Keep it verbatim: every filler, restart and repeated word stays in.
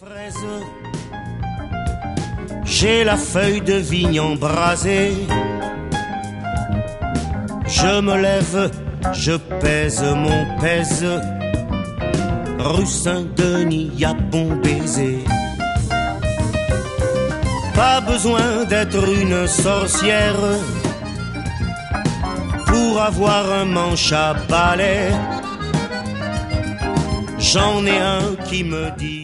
fraise, j'ai la feuille de vigne embrasée. Je me lève, je pèse mon pèse. Rue Saint-Denis, y'a bon baiser. Pas besoin d'être une sorcière pour avoir un manche à balai. J'en ai un qui me dit